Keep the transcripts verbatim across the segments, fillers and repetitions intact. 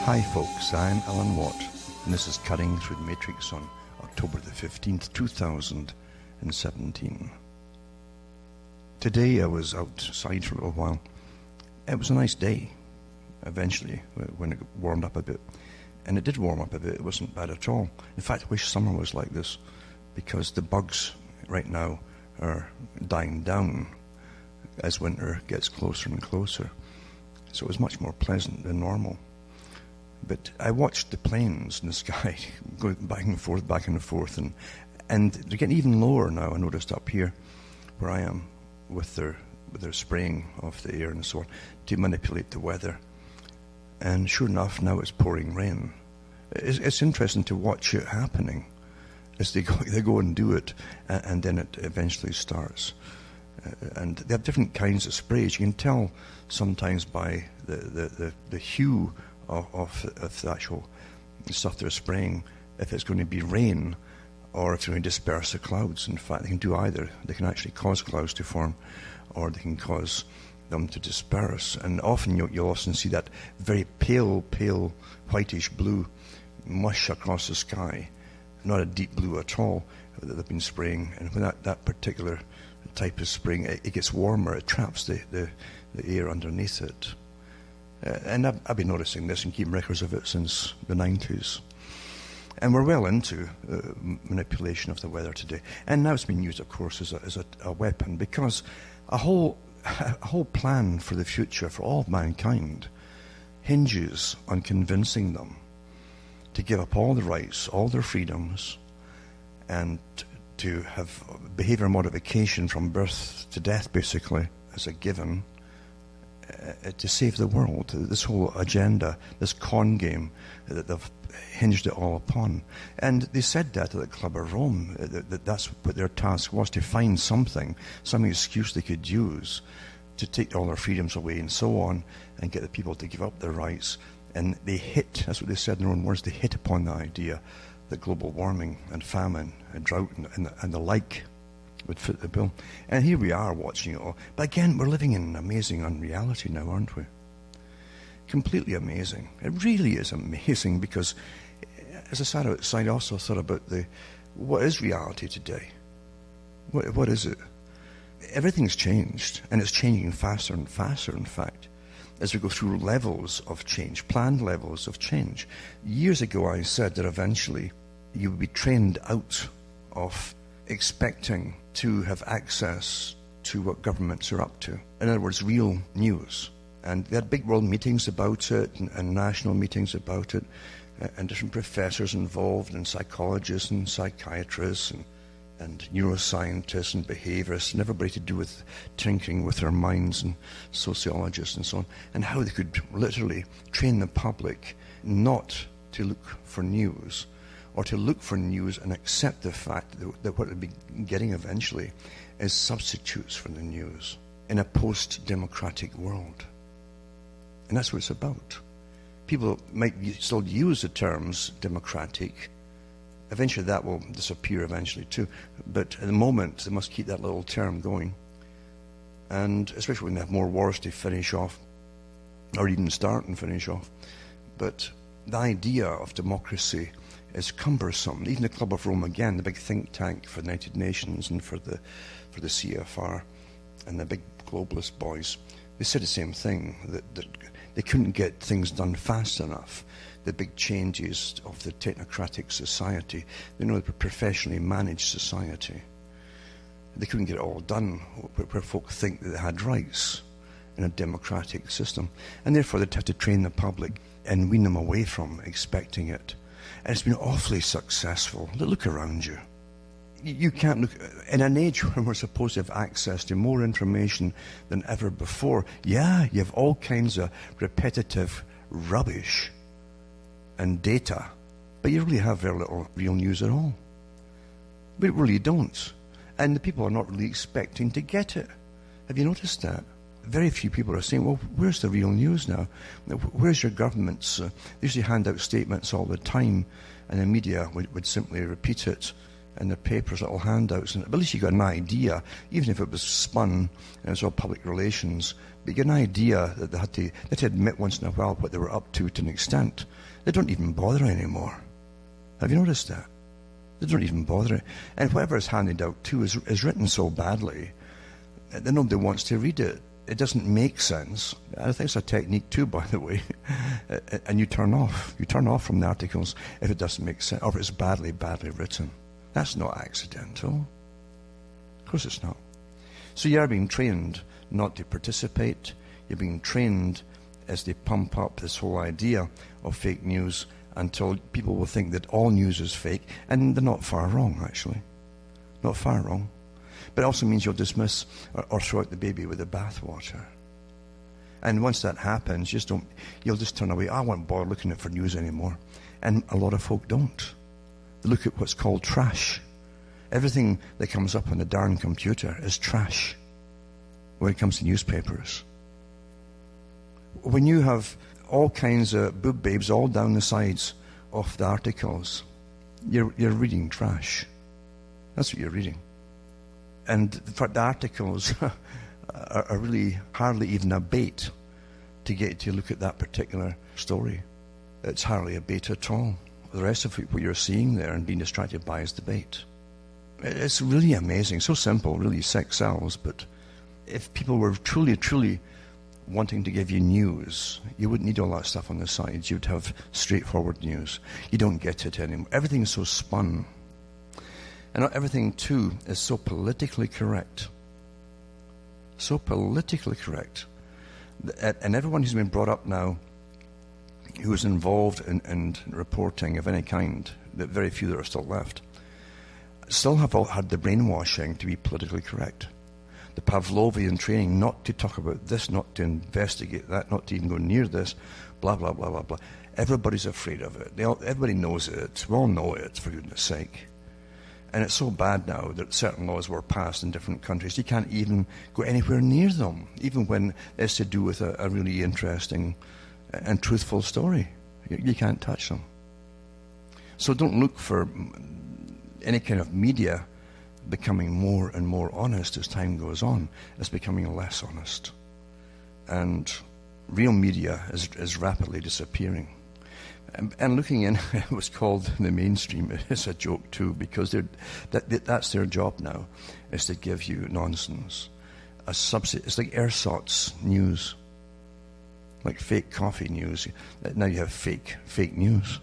Hi folks, I'm Alan Watt, and this is Cutting Through the Matrix on October the fifteenth, two thousand seventeen. Today I was outside for a little while. It was a nice day, eventually, when it warmed up a bit. And it did warm up a bit, it wasn't bad at all. In fact, I wish summer was like this, because the bugs right now are dying down as winter gets closer and closer. So it was much more pleasant than normal. But I watched the planes in the sky going back and forth, back and forth, and and they're getting even lower now. I noticed up here, where I am, with their with their spraying of the air and so on, to manipulate the weather. And sure enough, now it's pouring rain. It's, it's interesting to watch it happening as they go, they go and do it, and, and then it eventually starts. Uh, and they have different kinds of sprays. You can tell sometimes by the the, the, the hue Of, of, of the actual stuff they're spraying, if it's going to be rain or if they're going to disperse the clouds. In fact, they can do either. They can actually cause clouds to form, or they can cause them to disperse. And often you'll, you'll often see that very pale, pale, whitish blue mush across the sky, not a deep blue at all, that they've been spraying. And when that, that particular type of spraying, it, it gets warmer, it traps the, the, the air underneath it. Uh, and I've, I've been noticing this and keeping records of it since the nineties. And we're well into uh, manipulation of the weather today. And now it's been used, of course, as a, as a, a weapon, because a whole, a whole plan for the future for all of mankind hinges on convincing them to give up all the rights, all their freedoms, and to have behavior modification from birth to death, basically, as a given, Uh, to save the world. This whole agenda, this con game that they've hinged it all upon. And they said that at the Club of Rome, that, that that's what their task was, to find something, some excuse they could use to take all their freedoms away and so on, and get the people to give up their rights. And they hit, that's what they said in their own words, they hit upon the idea that global warming and famine and drought and, and, the, and the like would fit the bill. And here we are watching it all. But again, we're living in an amazing unreality now, aren't we? Completely amazing. It really is amazing, because as I sat outside, I also thought about the what is reality today? What, what is it? Everything's changed, and it's changing faster and faster, in fact, as we go through levels of change, planned levels of change. Years ago, I said that eventually you would be trained out of expecting to have access to what governments are up to. In other words, real news. And they had big world meetings about it, and, and national meetings about it, uh, and different professors involved, and psychologists and psychiatrists and, and neuroscientists and behaviorists, and everybody to do with tinkering with their minds, and sociologists and so on, and how they could literally train the public not to look for news, or to look for news and accept the fact that, that what they'll be getting eventually is substitutes for the news in a post-democratic world. And that's what it's about. People might still use the terms democratic. Eventually that will disappear eventually too. But at the moment, they must keep that little term going. And especially when they have more wars to finish off, or even start and finish off. But the idea of democracy is cumbersome. Even the Club of Rome, again, the big think tank for the United Nations and for the for the C F R and the big globalist boys, they said the same thing, that, that they couldn't get things done fast enough. The big changes of the technocratic society, they know the professionally managed society, they couldn't get it all done where, where folk think that they had rights in a democratic system, and therefore they'd have to train the public and wean them away from expecting it. And it's been awfully successful. Look around you. You can't look, in an age when we're supposed to have access to more information than ever before. Yeah, you have all kinds of repetitive rubbish and data, but you really have very little real news at all. We really don't. And the people are not really expecting to get it. Have you noticed that? Very few people are saying, well, where's the real news now? Where's your governments? Uh, they usually hand out statements all the time, and the media would, would simply repeat it in the papers, little handouts, and at least you got an idea, even if it was spun and it was all public relations, but you get an idea that they had to, they had to admit once in a while what they were up to to an extent. They don't even bother anymore. Have you noticed that? They don't even bother. And whatever is handed out too is, is written so badly that nobody wants to read it. It doesn't make sense. I think it's a technique too, by the way. And you turn off. You turn off from the articles if it doesn't make sense, or if it's badly, badly written. That's not accidental. Of course it's not. So you are being trained not to participate. You're being trained as they pump up this whole idea of fake news until people will think that all news is fake, and they're not far wrong, actually. Not far wrong. But it also means you'll dismiss or, or throw out the baby with the bathwater. And once that happens, just don't, you'll just turn away. I won't bother looking at for news anymore. And a lot of folk don't. They look at what's called trash. Everything that comes up on the darn computer is trash when it comes to newspapers. When you have all kinds of boob babes all down the sides of the articles, you're, you're reading trash. That's what you're reading. And the articles are, are really hardly even a bait to get to look at that particular story. It's hardly a bait at all. The rest of what you're seeing there and being distracted by is the bait. It's really amazing. So simple, really, sex sells. But if people were truly, truly wanting to give you news, you wouldn't need all that stuff on the sides. You'd have straightforward news. You don't get it anymore. Everything's so spun. And not everything, too, is so politically correct. So politically correct. And everyone who's been brought up now, who is involved in, in reporting of any kind, the very few that are still left, still have all had the brainwashing to be politically correct. The Pavlovian training not to talk about this, not to investigate that, not to even go near this, blah, blah, blah, blah, blah. Everybody's afraid of it. They all, everybody knows it. We all know it, for goodness sake. And it's so bad now that certain laws were passed in different countries. You can't even go anywhere near them, even when it's to do with a, a really interesting and truthful story. You, you can't touch them. So don't look for any kind of media becoming more and more honest as time goes on. It's becoming less honest. And real media is, is rapidly disappearing. And, and looking in what's called the mainstream is a joke too, because that, that, that's their job now, is to give you nonsense. A subsidy, it's like ersatz news, like fake coffee news. Now you have fake, fake news.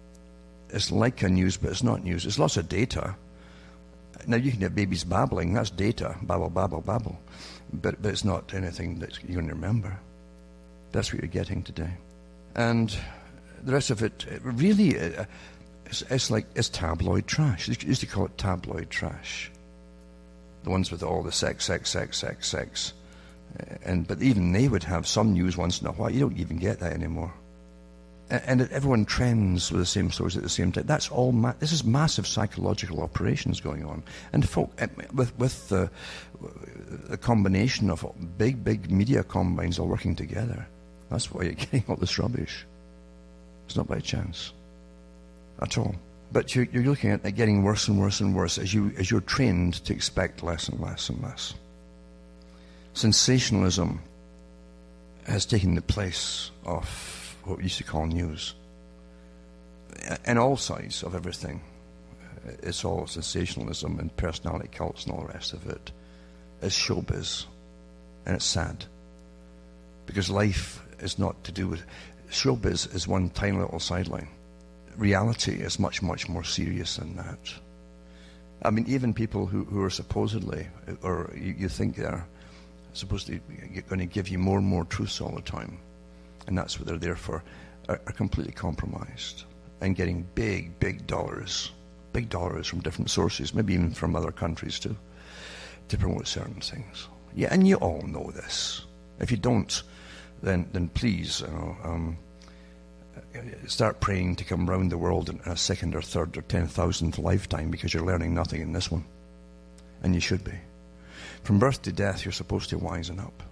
It's like a news, but it's not news. It's lots of data. Now you can have babies babbling, that's data, babble, babble, babble. But, but it's not anything that you're going to remember. That's what you're getting today. And the rest of it, it really, uh, it's, it's like, it's tabloid trash. They used to call it tabloid trash. The ones with all the sex, sex, sex, sex, sex. Uh, and But even they would have some news once in a while. You don't even get that anymore. And, and everyone trends with the same stories at the same time. That's all, ma- this is massive psychological operations going on. And folk, with, with the, the combination of big, big media combines all working together, that's why you're getting all this rubbish. It's not by chance at all. But you're, you're looking at it getting worse and worse and worse as, you, as you're trained to expect less and less and less. Sensationalism has taken the place of what we used to call news. And all sides of everything. It's all sensationalism and personality cults and all the rest of it. It's showbiz. And it's sad. Because life is not to do with... Showbiz is one tiny little sideline. Reality is much, much more serious than that. I mean, even people who, who are supposedly, or you, you think they're supposed to be going to give you more and more truths all the time, and that's what they're there for, are, are completely compromised and getting big, big dollars, big dollars from different sources, maybe even from other countries too, to promote certain things. Yeah, and you all know this. If you don't, then then please, you know, um, start praying to come round the world in a second or third or ten thousandth lifetime, because you're learning nothing in this one. And you should be. From birth to death, you're supposed to wisen up.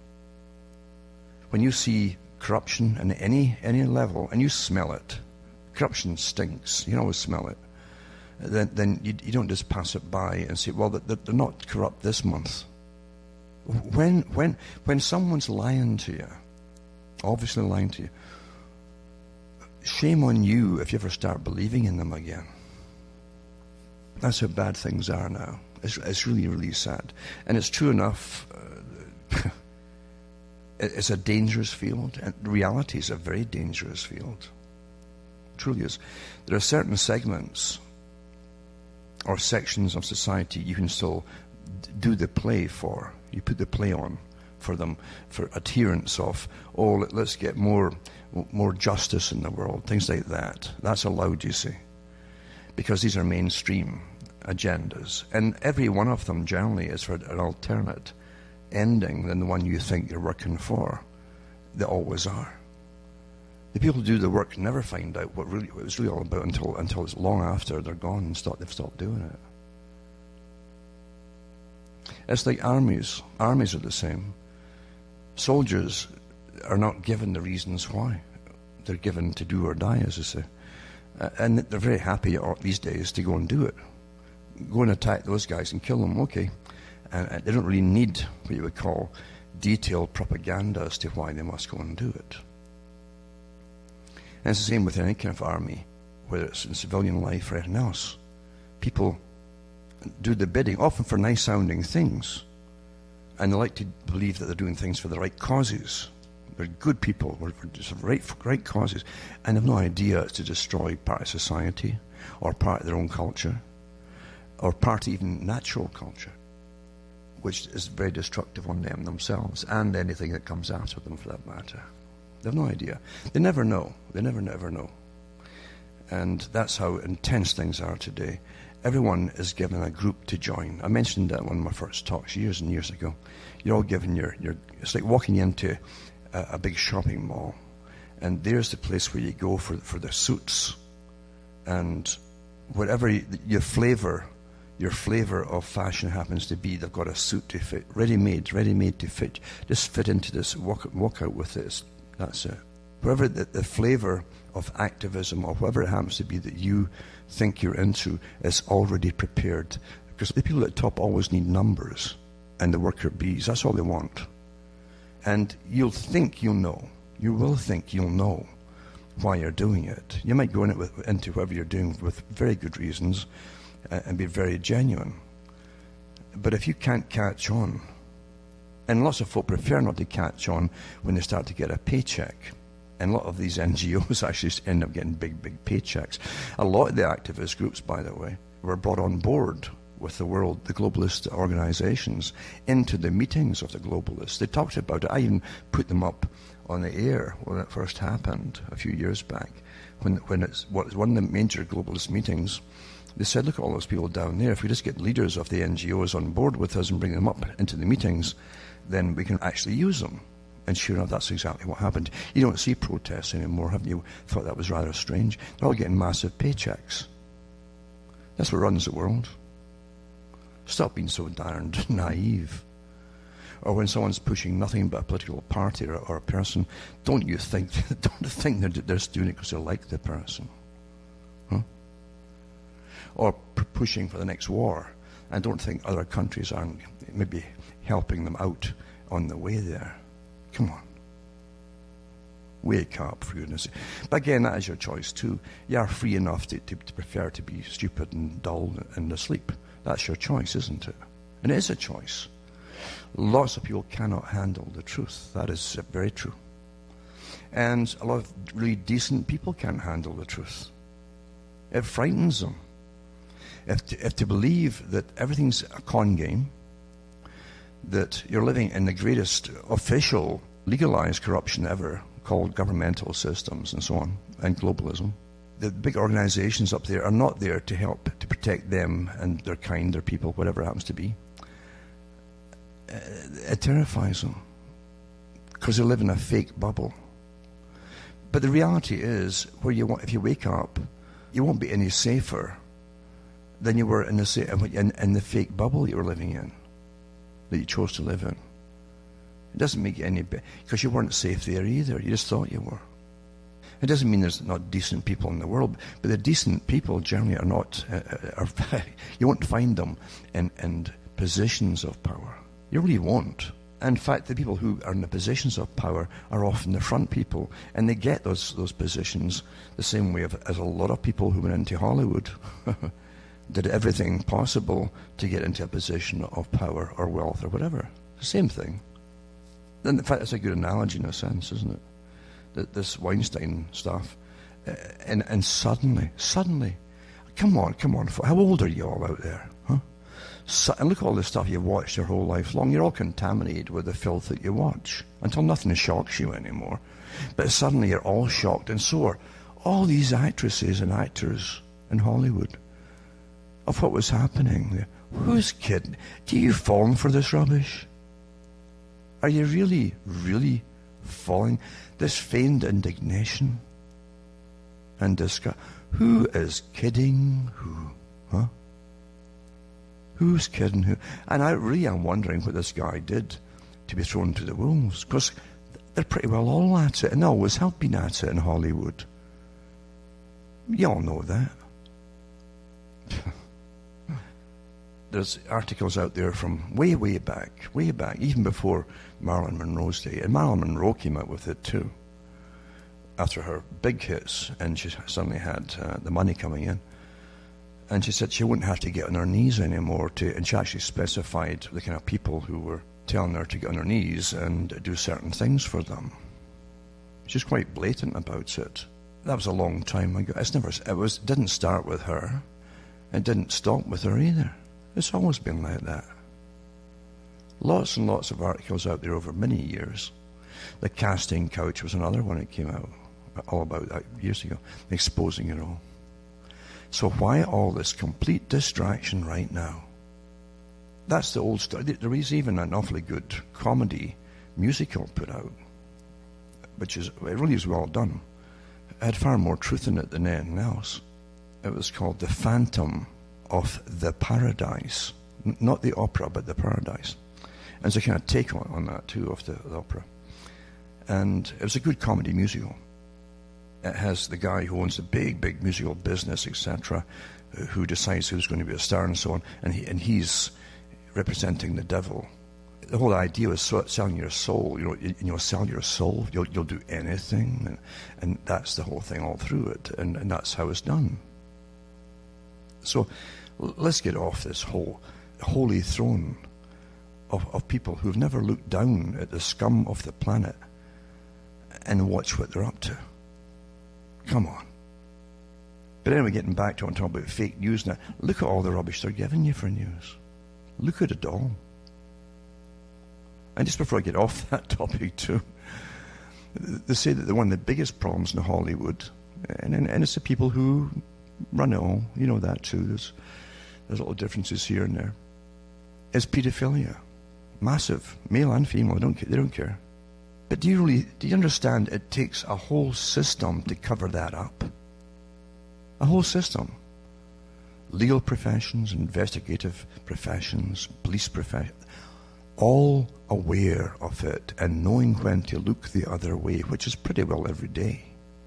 When you see corruption at any any level, and you smell it, corruption stinks. You can always smell it. then, then you, you don't just pass it by and say, well, they're, they're not corrupt this month. When, when, when someone's lying to you, obviously lying to you, shame on you if you ever start believing in them again. That's how bad things are now. It's, it's really, really sad. And it's true enough. Uh, it's a dangerous field. And reality is a very dangerous field. It truly is. There are certain segments or sections of society you can still d- do the play for. You put the play on for them, for adherents of, oh, let, let's get more more justice in the world, things like that. That's allowed, you see, because these are mainstream agendas. And every one of them generally is for an alternate ending than the one you think you're working for. They always are. The people who do the work never find out what really what it was really all about until until it's long after they're gone and stop, they've stopped doing it. It's like armies. Armies are the same. Soldiers are not given the reasons why. They're given to do or die, as I say. Uh, and they're very happy these days to go and do it. Go and attack those guys and kill them, okay. And uh, they don't really need what you would call detailed propaganda as to why they must go and do it. And it's the same with any kind of army, whether it's in civilian life or anything else. People do the bidding, often for nice-sounding things. And they like to believe that they're doing things for the right causes. They're good people, for just right, right causes, and have no idea it's to destroy part of society, or part of their own culture, or part of even natural culture, which is very destructive on them themselves, and anything that comes after them for that matter. They have no idea. They never know. They never, never know. And that's how intense things are today. Everyone is given a group to join. I mentioned that in one of my first talks years and years ago. You're all given your, your it's like walking into a, a big shopping mall, and there's the place where you go for, for the suits. And whatever you, your flavor, your flavor of fashion happens to be, they've got a suit to fit, ready-made, ready-made to fit. Just fit into this, walk, walk out with this. That's it. Whatever the, the flavor of activism or whatever it happens to be that you think you're into is already prepared. Because the people at the top always need numbers and the worker bees. That's all they want. And you'll think you'll know. You will think you'll know why you're doing it. You might go in it with, into whatever you're doing with very good reasons uh, and be very genuine. But if you can't catch on, and lots of folk prefer not to catch on when they start to get a paycheck. And a lot of these N G Os actually end up getting big, big paychecks. A lot of the activist groups, by the way, were brought on board with the world, the globalist organizations, into the meetings of the globalists. They talked about it. I even put them up on the air when it first happened a few years back. When when it's what was one of the major globalist meetings, they said, look at all those people down there. If we just get leaders of the N G Os on board with us and bring them up into the meetings, then we can actually use them. And sure enough, that's exactly what happened. You don't see protests anymore, have you? Thought that was rather strange. They're all getting massive paychecks. That's what runs the world. Stop being so darned naive. Or when someone's pushing nothing but a political party or, or a person, don't you think don't think they're, they're just doing it because they like the person? Huh? Or p- pushing for the next war. And don't think other countries aren't maybe helping them out on the way there. Come on. Wake up, for goodness sake. But again, that is your choice too. You are free enough to, to, to prefer to be stupid and dull and asleep. That's your choice, isn't it? And it is a choice. Lots of people cannot handle the truth. That is very true. And a lot of really decent people can't handle the truth. It frightens them. If to, if to believe that everything's a con game, that you're living in the greatest official legalized corruption ever, called governmental systems and so on, and globalism. The big organizations up there are not there to help to protect them and their kind, their people, whatever it happens to be. It terrifies them because they live in a fake bubble. But the reality is, where you want, if you wake up, you won't be any safer than you were in the in, in the fake bubble you were living in, that you chose to live in. It doesn't make it any better, because you weren't safe there either. You just thought you were. It doesn't mean there's not decent people in the world, but the decent people generally are not, uh, are, you won't find them in, in positions of power. You really won't. In fact, the people who are in the positions of power are often the front people, and they get those those positions the same way of, as a lot of people who went into Hollywood did everything possible to get into a position of power or wealth or whatever. The same thing. And in fact, it's a good analogy in a sense, isn't it? That this Weinstein stuff, uh, and and suddenly, suddenly, come on, come on, how old are you all out there, huh? So, and look at all the stuff you've watched your whole life long. You're all contaminated with the filth that you watch until nothing shocks you anymore. But suddenly you're all shocked, and so are all these actresses and actors in Hollywood of what was happening there. Who's kidding? Do you fall for this rubbish? Are you really, really falling? This feigned indignation and disgust. Who is kidding who? Huh? Who's kidding who? And I really am wondering what this guy did to be thrown to the wolves, because they're pretty well all at it, and they always have been at it in Hollywood. You all know that. There's articles out there from way, way back, way back, even before Marilyn Monroe's day. And Marilyn Monroe came out with it too, after her big hits, and she suddenly had uh, the money coming in. And she said she wouldn't have to get on her knees anymore to, and she actually specified the kind of people who were telling her to get on her knees and do certain things for them. She's quite blatant about it. That was a long time ago. It's never, it was, didn't start with her. It didn't stop with her either. It's always been like that. Lots and lots of articles out there over many years. The Casting Couch was another one that came out all about that years ago, exposing it all. So why all this complete distraction right now? That's the old story. There is even an awfully good comedy musical put out, which is, it really is well done. It had far more truth in it than anything else. It was called The Phantom of the Paradise. N- not the opera, but the Paradise. And it's a kind of take on, on that too, of the, the opera. And it was a good comedy musical. It has the guy who owns the big, big musical business, et cetera, who decides who's going to be a star and so on, and he and he's representing the devil. The whole idea is so, selling your soul. You know, you, you'll sell your soul. You'll you'll do anything, and, and that's the whole thing all through it, and, and that's how it's done. So let's get off this whole holy throne of, of people who've never looked down at the scum of the planet and watch what they're up to. Come on. But anyway, getting back to it, I'm talking about fake news now. Look at all the rubbish they're giving you for news. Look at it all. And just before I get off that topic too, they say that one of the biggest problems in Hollywood, and, and, and it's the people who run it all, you know that too, there's, there's little differences here and there, is pedophilia. Massive, male and female, they don't, they don't care. But do you really, do you understand it takes a whole system to cover that up? A whole system. Legal professions, investigative professions, police professions, all aware of it and knowing when to look the other way, which is pretty well every day.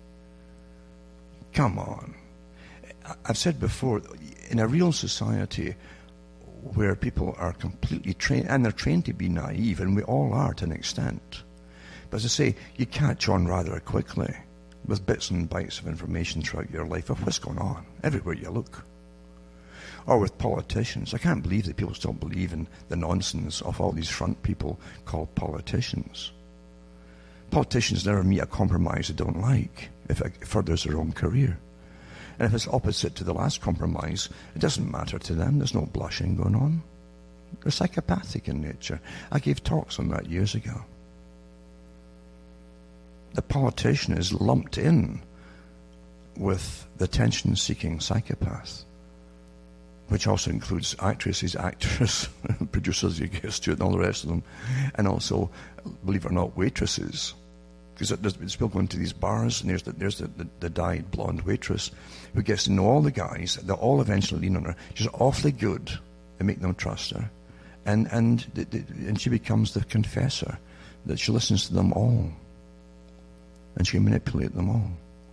Come on. I've said before, in a real society where people are completely trained, and they're trained to be naive, and we all are to an extent, but as I say, you catch on rather quickly with bits and bytes of information throughout your life of what's going on everywhere you look. Or with politicians. I can't believe that people still believe in the nonsense of all these front people called politicians. Politicians never meet a compromise they don't like if it furthers their own career. And if it's opposite to the last compromise, it doesn't matter to them. There's no blushing going on. They're psychopathic in nature. I gave talks on that years ago. The politician is lumped in with the attention-seeking psychopath, which also includes actresses, actors, producers, you guess, too, and all the rest of them, and also, believe it or not, waitresses. Because there's people going to these bars, and there's the, there's the, the, the dyed blonde waitress who gets to know all the guys. They'll all eventually lean on her. She's awfully good. They make them trust her, and and the, the, and she becomes the confessor that she listens to them all, and she can manipulate them all.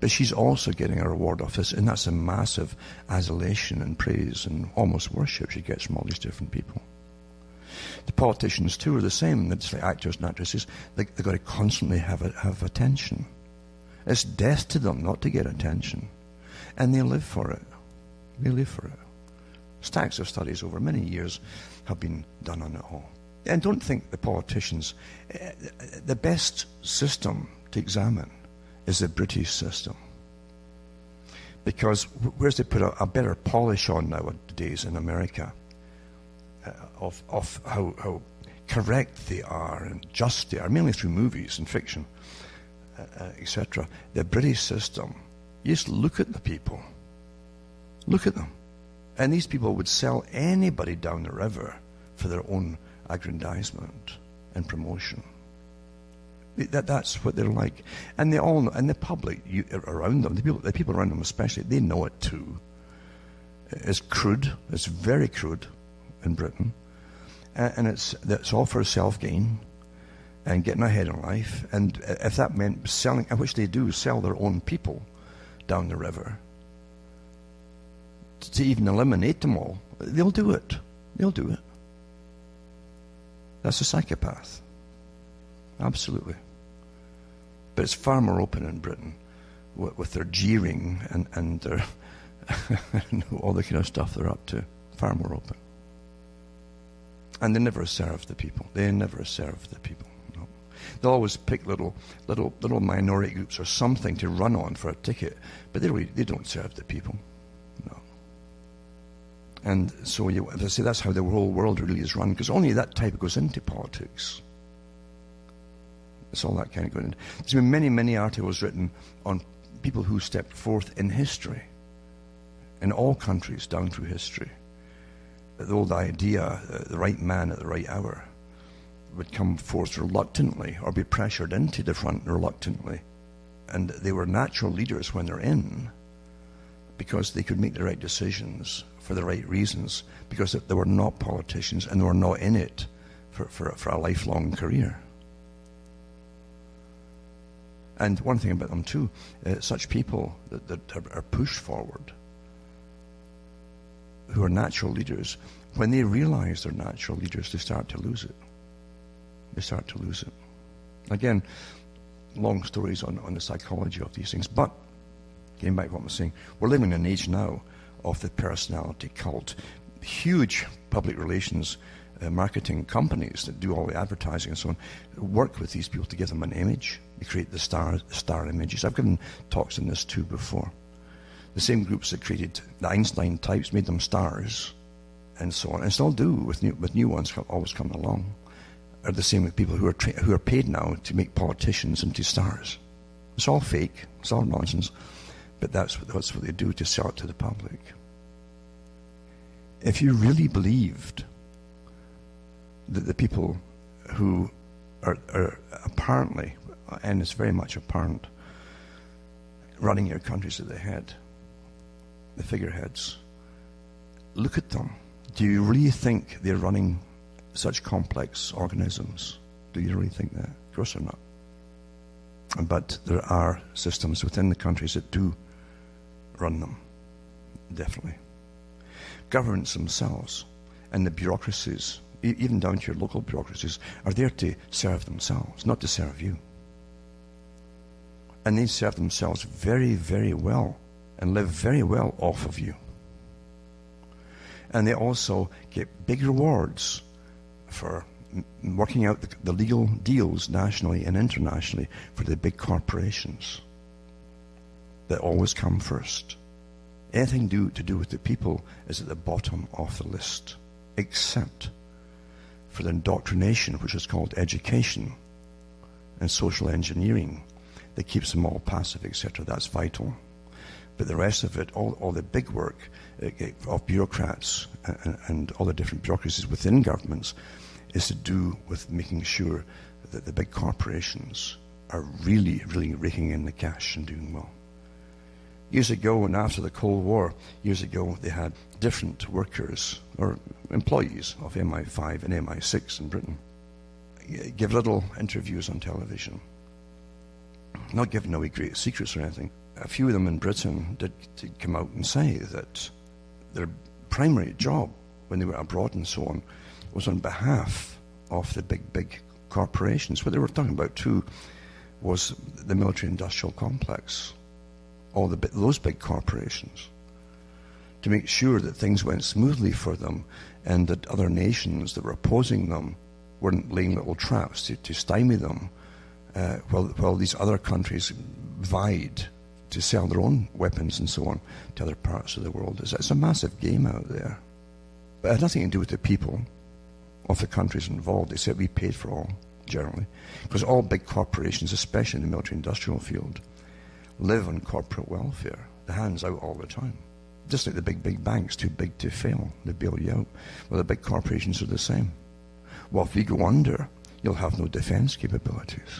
But she's also getting a reward of this, and that's a massive adulation and praise and almost worship she gets from all these different people. The politicians, too, are the same. It's like actors and actresses. They, they've got to constantly have a, have attention. It's death to them not to get attention. And they live for it. They live for it. Stacks of studies over many years have been done on it all. And don't think the politicians... Uh, the best system to examine is the British system. Because whereas they put a, a better polish on nowadays in America uh, of, of how, how correct they are and just they are, mainly through movies and fiction, uh, uh, et cetera. The British system, you just look at the people. Look at them. And these people would sell anybody down the river for their own aggrandizement and promotion. That, that's what they're like. And they all know, and the public you, around them, the people, the people around them especially, they know it too. It's crude. It's very crude in Britain. And, and it's, it's all for self-gain and getting ahead in life. And if that meant selling, which they do, sell their own people down the river, to even eliminate them all, they'll do it. They'll do it. That's a psychopath. Absolutely. But it's far more open in Britain with, with their jeering and, and their and all the kind of stuff they're up to. Far more open. And they never serve the people. They never serve the people. No. They'll always pick little little little minority groups or something to run on for a ticket, but they really, they don't serve the people. No. And so, you, as I say, that's how the whole world really is run, because only that type goes into politics. It's all that kind of going in. There's been many, many articles written on people who stepped forth in history, in all countries down through history. The old idea, uh, the right man at the right hour, would come forth reluctantly or be pressured into the front reluctantly. And they were natural leaders when they're in, because they could make the right decisions for the right reasons, because they were not politicians and they were not in it for, for, for a lifelong career. And one thing about them too, uh, such people that, that are, are pushed forward, who are natural leaders, when they realize they're natural leaders, they start to lose it. They start to lose it. Again, long stories on, on the psychology of these things, but getting back to what I'm saying, we're living in an age now of the personality cult. Huge public relations uh, marketing companies that do all the advertising and so on work with these people to give them an image. They create the star, star images. I've given talks on this too before. The same groups that created the Einstein types made them stars and so on, and still do with new, with new ones always coming along, are the same with people who are tra- who are paid now to make politicians into stars. It's all fake. It's all nonsense. But that's what, that's what they do to sell it to the public. If you really believed that the people who are, are apparently, and it's very much apparent, running your countries at the head, the figureheads, look at them. Do you really think they're running such complex organisms? Do you really think that? Of course they're not. But there are systems within the countries that do run them, definitely. Governments themselves and the bureaucracies, e- even down to your local bureaucracies, are there to serve themselves, not to serve you. And they serve themselves very, very well and live very well off of you. And they also get big rewards for m- working out the, the legal deals nationally and internationally for the big corporations that always come first. Anything do, to do with the people is at the bottom of the list, except for the indoctrination, which is called education and social engineering, that keeps them all passive, et cetera. That's vital. But the rest of it, all, all the big work uh, of bureaucrats and, and all the different bureaucracies within governments is to do with making sure that the big corporations are really, really raking in the cash and doing well. Years ago, and after the Cold War, years ago, they had different workers or employees of M I five and M I six in Britain give little interviews on television. Not giving away great secrets or anything, a few of them in Britain did, did come out and say that their primary job when they were abroad and so on was on behalf of the big, big corporations. What they were talking about too was the military-industrial complex, all the those big corporations, to make sure that things went smoothly for them and that other nations that were opposing them weren't laying little traps to, to stymie them uh, while, while these other countries vied to sell their own weapons and so on to other parts of the world. It's, it's a massive game out there. But it had nothing to do with the people of the countries involved. They said we paid for all, generally. Because all big corporations, especially in the military-industrial field, live on corporate welfare. The hand's out all the time. Just like the big, big banks, too big to fail. They bail you out. Well, the big corporations are the same. Well, if we go under, you'll have no defense capabilities.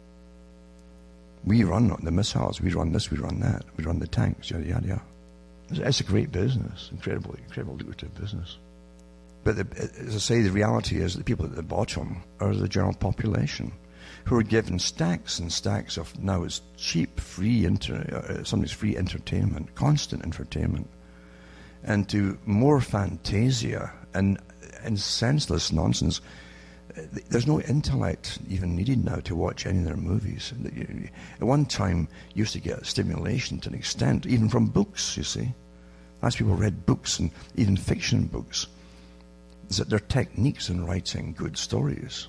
We run the missiles, we run this, we run that, we run the tanks, yada, yada, yada. It's a great business, incredible, incredible lucrative business. But the, as I say, the reality is the people at the bottom are the general population who are given stacks and stacks of, now it's cheap, free, inter, uh, somebody's free entertainment, constant entertainment, and to more fantasia and, and senseless nonsense. There's no intellect even needed now to watch any of their movies. At one time, you used to get stimulation to an extent, even from books, you see. As people read books, and even fiction books, is that there are techniques in writing good stories.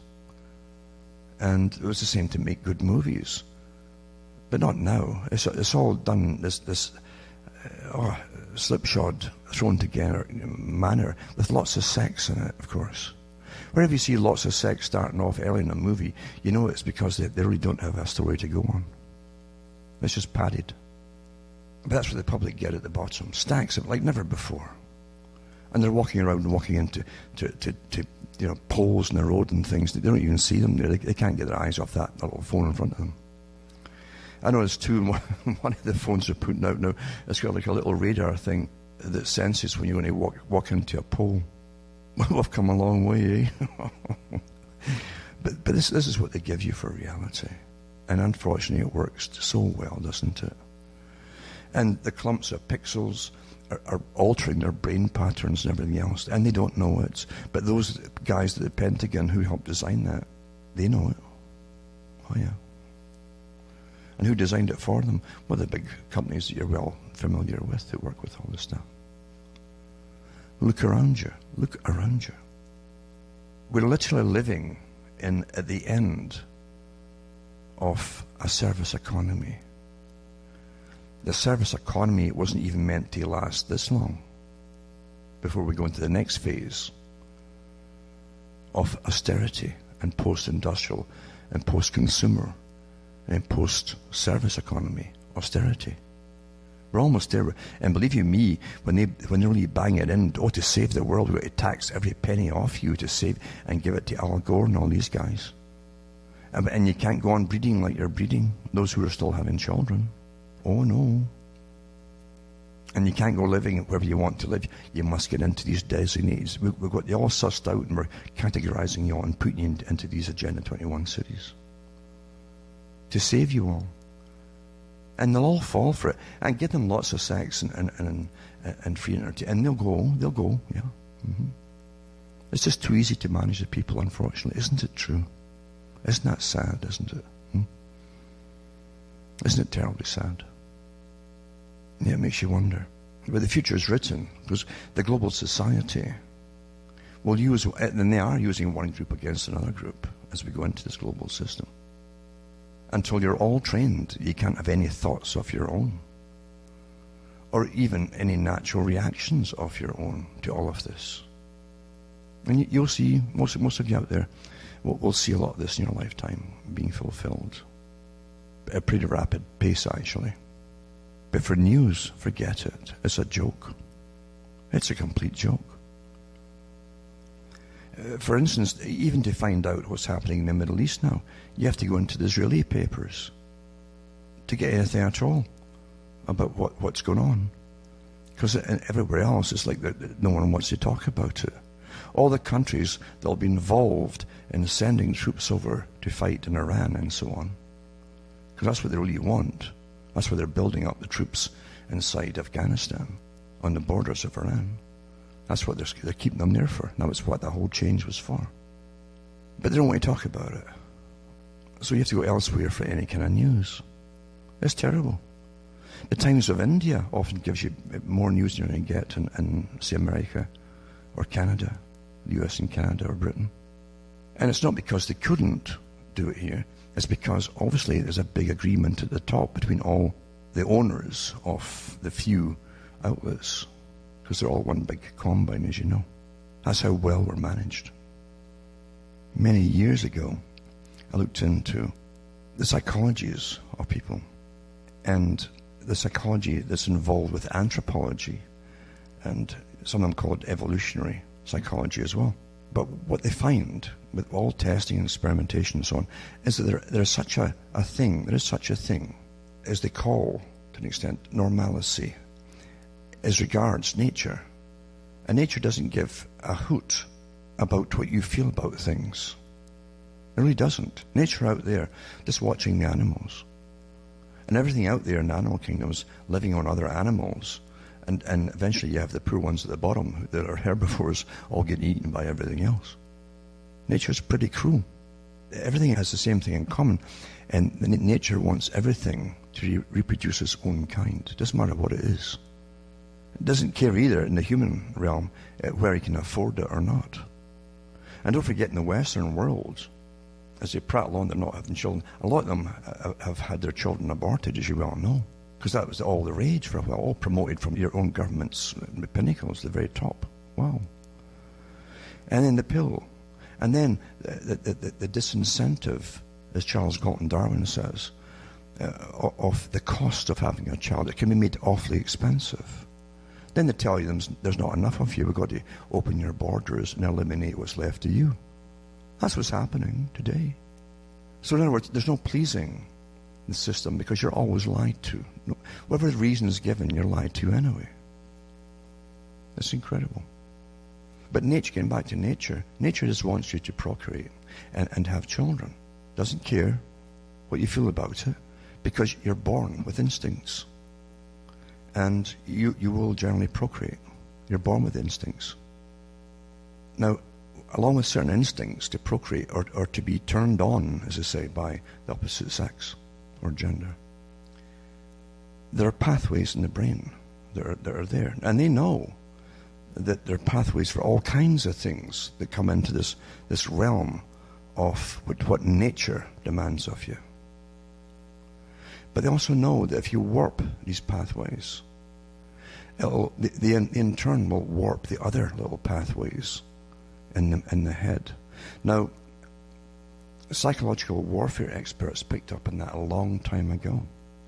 And it was the same to make good movies. But not now. It's, it's all done this, this uh, oh, slipshod, thrown together manner, with lots of sex in it, of course. Wherever you see lots of sex starting off early in a movie, you know it's because they, they really don't have a story to go on. It's just padded. But that's what the public get at the bottom. Stacks of like never before. And they're walking around and walking into to, to, to, you know, poles in the road and things. They don't even see them there. They, they can't get their eyes off that little phone in front of them. I know there's two, one of the phones they're putting out now, it's got like a little radar thing that senses when you're going to walk, walk into a pole. We've come a long way, eh? but but this, this is what they give you for reality. And unfortunately it works so well, doesn't it? And the clumps of pixels are, are altering their brain patterns and everything else, and they don't know it. But those guys at the Pentagon who helped design that, they know it. Oh yeah. And who designed it for them? Well, the big companies that you're well familiar with that work with all this stuff. Look around you. Look around you. We're literally living in at the end of a service economy. The service economy wasn't even meant to last this long before we go into the next phase of austerity and post-industrial and post-consumer and post-service economy austerity. We're almost there. And believe you me, when they when they really bang it in, oh, to save the world, we've got to tax every penny off you to save and give it to Al Gore and all these guys. And, and you can't go on breeding like you're breeding, those who are still having children. Oh, no. And you can't go living wherever you want to live. You must get into these designates. We, we've got you all sussed out, and we're categorizing you all and putting you into these Agenda twenty-one cities to save you all. And they'll all fall for it. And give them lots of sex and and, and, and free entertainment. And they'll go, they'll go, yeah. Mm-hmm. It's just too easy to manage the people, unfortunately. Isn't it true? Isn't that sad, isn't it? Hmm? Isn't it terribly sad? Yeah, it makes you wonder. But the future is written, because the global society will use, and they are using one group against another group as we go into this global system. Until you're all trained, you can't have any thoughts of your own, or even any natural reactions of your own to all of this. And you'll see, most, most of you out there will, will see a lot of this in your lifetime being fulfilled. At a pretty rapid pace, actually. But for news, forget it. It's a joke. It's a complete joke. Uh, for instance, even to find out what's happening in the Middle East now, you have to go into the Israeli papers to get anything at all about what, what's going on. Because everywhere else, it's like that no one wants to talk about it. All the countries that will be involved in sending troops over to fight in Iran and so on, because that's what they really want. That's why they're building up the troops inside Afghanistan, on the borders of Iran. That's what they're, they're keeping them there for. That was what the whole change was for. But they don't want to talk about it. So you have to go elsewhere for any kind of news. It's terrible. The Times of India often gives you more news than you get in, in, say, America or Canada, the U S and Canada or Britain. And it's not because they couldn't do it here. It's because, obviously, there's a big agreement at the top between all the owners of the few outlets, because they're all one big combine, as you know. That's how well we're managed. Many years ago, I looked into the psychologies of people and the psychology that's involved with anthropology, and some of them call it evolutionary psychology as well. But what they find with all testing and experimentation and so on is that there, there is such a, a thing, there is such a thing as they call, to an extent, normalcy as regards nature. And nature doesn't give a hoot about what you feel about things. It really doesn't. Nature out there, just watching the animals. And everything out there in the animal kingdom is living on other animals. And, and eventually you have the poor ones at the bottom that are herbivores all getting eaten by everything else. Nature's pretty cruel. Everything has the same thing in common. And nature wants everything to re- reproduce its own kind. It doesn't matter what it is. It doesn't care either in the human realm where he can afford it or not. And don't forget, in the Western world, as they prattle on, they're not having children. A lot of them have had their children aborted, as you well know, because that was all the rage for a while, all promoted from your own government's pinnacles, the very top. Wow. And then the pill. And then the, the, the, the disincentive, as Charles Galton Darwin says, uh, of the cost of having a child. It can be made awfully expensive. Then they tell you there's not enough of you. We've got to open your borders and eliminate what's left of you. That's what's happening today. So in other words, there's no pleasing the system because you're always lied to. Whatever the reason is given, you're lied to anyway. It's incredible. But nature, getting back to nature, nature just wants you to procreate and, and have children. Doesn't care what you feel about it because you're born with instincts. And you, you will generally procreate. You're born with instincts. Now, along with certain instincts to procreate or, or to be turned on, as I say, by the opposite sex or gender, there are pathways in the brain that are, that are there. And they know that there are pathways for all kinds of things that come into this, this realm of what, what nature demands of you. But they also know that if you warp these pathways, it'll, the, the in, in turn will warp the other little pathways in the, in the head. Now, psychological warfare experts picked up on that a long time ago.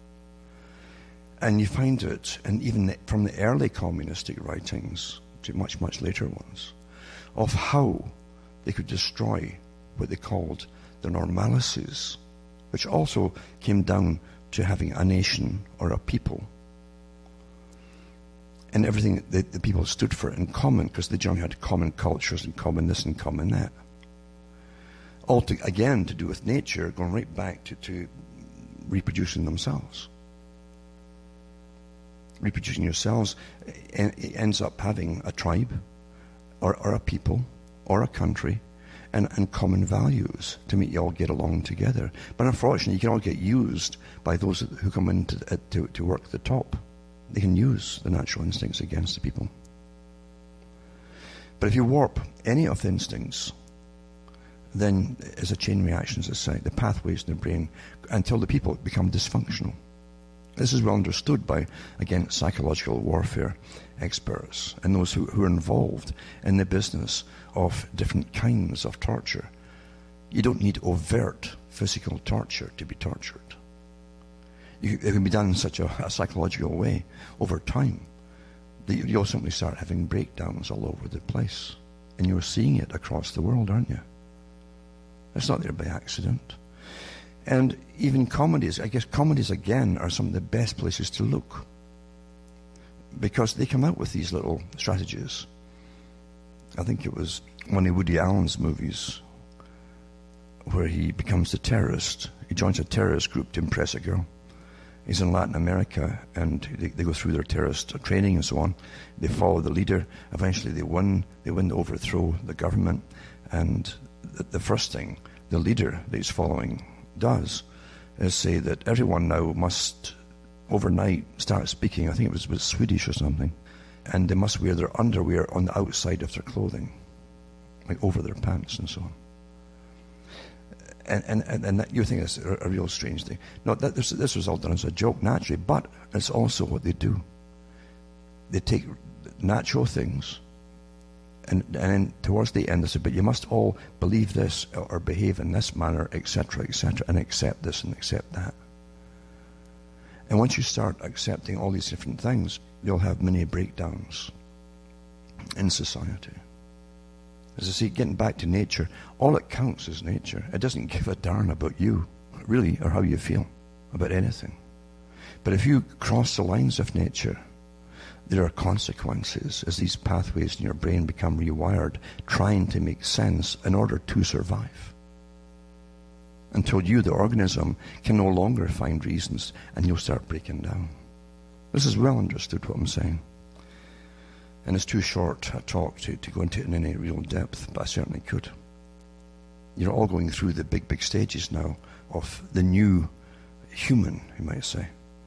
And you find it, and even from the early communistic writings to much, much later ones, of how they could destroy what they called the normalices, which also came down to having a nation or a people. And everything that the people stood for in common, because they generally had common cultures and common this and common that. All to, again, to do with nature, going right back to, to reproducing themselves. Reproducing yourselves ends up having a tribe, or, or a people, or a country, and, and common values to make you all get along together. But unfortunately, you can all get used by those who come in to, to, to work the top. They can use the natural instincts against the people. But if you warp any of the instincts, then as a chain reaction, as I say, the pathways in the brain, until the people become dysfunctional. This is well understood by, again, psychological warfare experts and those who, who are involved in the business of different kinds of torture. You don't need overt physical torture to be tortured. You, it can be done in such a, a psychological way over time that you, you'll simply start having breakdowns all over the place. And you're seeing it across the world, aren't you? It's not there by accident. And even comedies, I guess comedies again are some of the best places to look, because they come out with these little strategies. I think it was one of Woody Allen's movies where he becomes the terrorist. He joins a terrorist group to impress a girl. He's in Latin America, and they, they go through their terrorist training and so on. They follow the leader. Eventually they win. They win to overthrow the government. And the, the first thing the leader that he's following does is say that everyone now must overnight start speaking, I think it was, was Swedish or something, and they must wear their underwear on the outside of their clothing, like over their pants and so on. And and, and that, you think it's a, a real strange thing. No, that, this, this was all done as a joke, naturally, but it's also what they do. They take natural things, and, and then towards the end they say, but you must all believe this or behave in this manner, et cetera, et cetera, and accept this and accept that. And once you start accepting all these different things, you'll have many breakdowns in society. As I say, getting back to nature, all it counts is nature. It doesn't give a darn about you, really, or how you feel about anything. But if you cross the lines of nature, there are consequences as these pathways in your brain become rewired, trying to make sense in order to survive. Until you, the organism, can no longer find reasons, and you'll start breaking down. This is well understood, what I'm saying. And it's too short a talk to, to go into it in any real depth, but I certainly could. You're all going through the big, big stages now of the new human, you might say,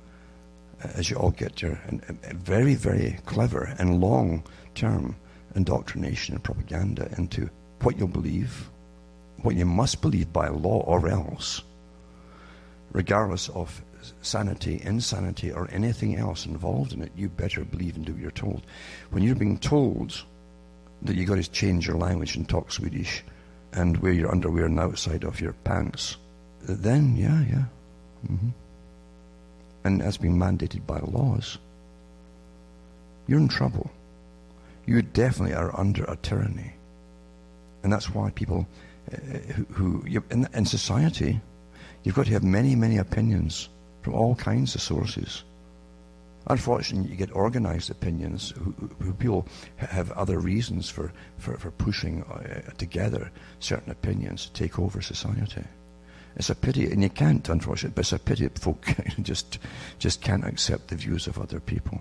as you all get your very, very clever and long-term indoctrination and propaganda into what you'll believe, what you must believe by law or else, regardless of sanity, insanity, or anything else involved in it, you better believe and do what you're told. When you're being told that you've got to change your language and talk Swedish and wear your underwear on the outside of your pants, then, yeah, yeah. Mm-hmm. And that's been mandated by laws, you're in trouble. You definitely are under a tyranny. And that's why people uh, who, who you, in, in society, you've got to have many, many opinions from all kinds of sources. Unfortunately, you get organized opinions who, who people have other reasons for, for, for pushing uh, together certain opinions to take over society. It's a pity, and you can't, unfortunately, but it's a pity that folk just, just can't accept the views of other people.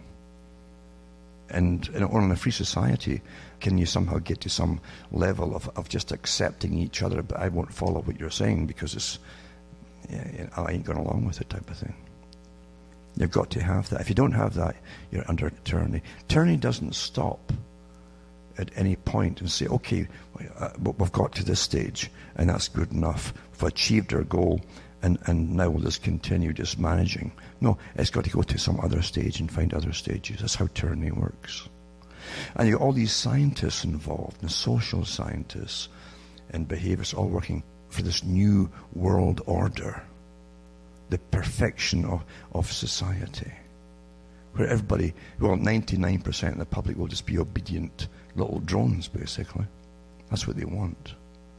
And in, or in a free society, can you somehow get to some level of, of just accepting each other, but I won't follow what you're saying because it's, yeah, I ain't going along with it type of thing. You've got to have that. If you don't have that, you're under tyranny. Tyranny doesn't stop at any point and say, okay, uh, we've got to this stage and that's good enough. We've achieved our goal and, and now we'll just continue just managing. No, it's got to go to some other stage and find other stages. That's how tyranny works. And you've got all these scientists involved, and social scientists and behaviorists all working for this new world order, the perfection of, of society, where everybody, well, ninety-nine percent of the public will just be obedient little drones, basically. That's what they want.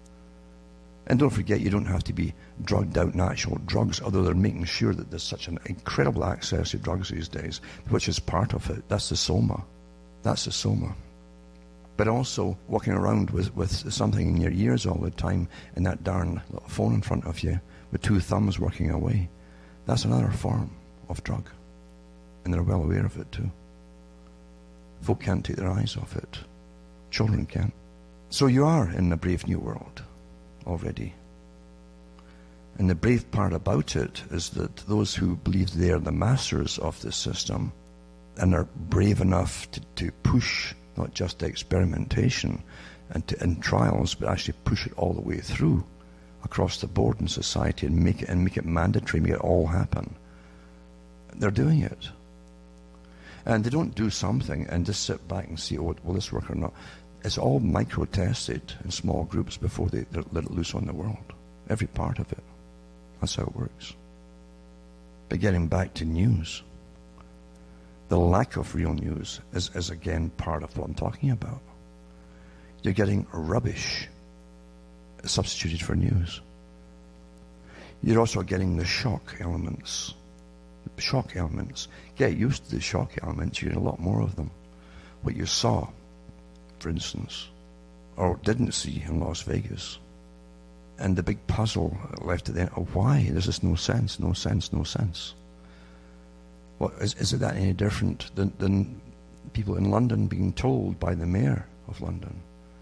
And don't forget, you don't have to be drugged out natural drugs, although they're making sure that there's such an incredible access to drugs these days, which is part of it. That's the soma. That's the soma. But also walking around with, with something in your ears all the time and that darn little phone in front of you with two thumbs working away. That's another form of drug. And they're well aware of it too. Folk can't take their eyes off it. Children can. So you are in a brave new world already. And the brave part about it is that those who believe they are the masters of this system and are brave enough to, to push not just experimentation and, to, and trials, but actually push it all the way through across the board in society and make it and make it mandatory, make it all happen. They're doing it. And they don't do something and just sit back and see, oh, will this work or not? It's all micro-tested in small groups before they let it loose on the world. Every part of it. That's how it works. But getting back to news, the lack of real news is, is again part of what I'm talking about. You're getting rubbish substituted for news. You're also getting the shock elements. Shock elements. Get used to the shock elements. You get a lot more of them. What you saw, for instance, or didn't see in Las Vegas. And the big puzzle left at the end of why? There's just no sense, no sense, no sense. What, is, is it that any different than, than people in London being told by the mayor of London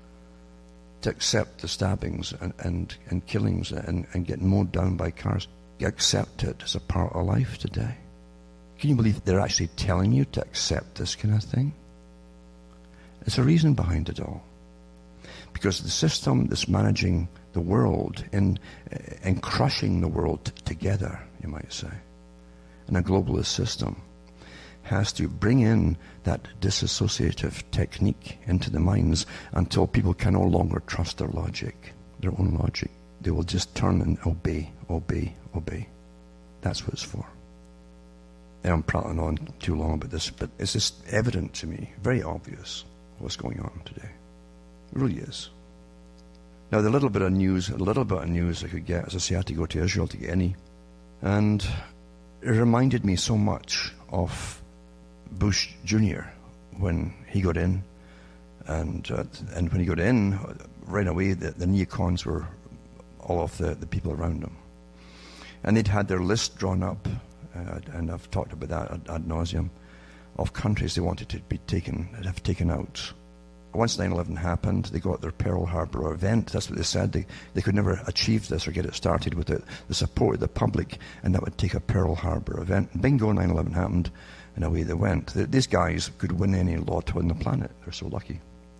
to accept the stabbings and, and, and killings and, and getting mowed down by cars? You accept it as a part of life today. Can you believe they're actually telling you to accept this kind of thing? There's a reason behind it all. Because the system that's managing the world and, and crushing the world t- together, you might say, in a globalist system, has to bring in that disassociative technique into the minds until people can no longer trust their logic, their own logic. They will just turn and obey, obey, obey. That's what it's for. And I'm prattling on too long about this, but it's just evident to me, very obvious, what's going on today. It really is. Now, the little bit of news, a little bit of news I could get, as I say, I had to go to Israel to get any, and it reminded me so much of Bush Junior when he got in, and uh, and when he got in, right away the, the neocons were all of the, the people around him, and they'd had their list drawn up, uh, and I've talked about that ad, ad nauseum, of countries they wanted to be taken, have taken out. Once nine eleven happened, they got their Pearl Harbor event. That's what they said. They, they could never achieve this or get it started with the, the support of the public, and that would take a Pearl Harbor event. And bingo, nine eleven happened, and away they went. The, these guys could win any lotto on the planet. They're so lucky.